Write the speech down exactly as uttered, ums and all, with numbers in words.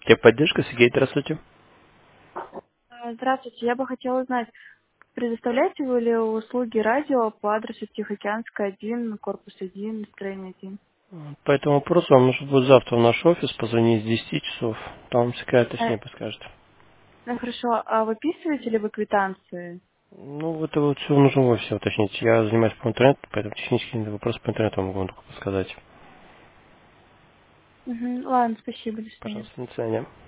Техподдержка, Сергей, здравствуйте. А, Здравствуйте, я бы хотела узнать, предоставляете вы ли услуги радио по адресу Тихоокеанская, один, корпус один, строение один? По этому вопросу вам нужно будет завтра в наш офис позвонить с десяти часов. Там секретарь Э, точнее подскажет. Ну хорошо, а выписываете ли вы квитанции? Ну, это вот все нужно в офисе уточнить. Я занимаюсь по интернету, поэтому технические вопросы по интернету могу вам только подсказать. Угу, ладно, спасибо, до свидания. Пожалуйста, до свидания.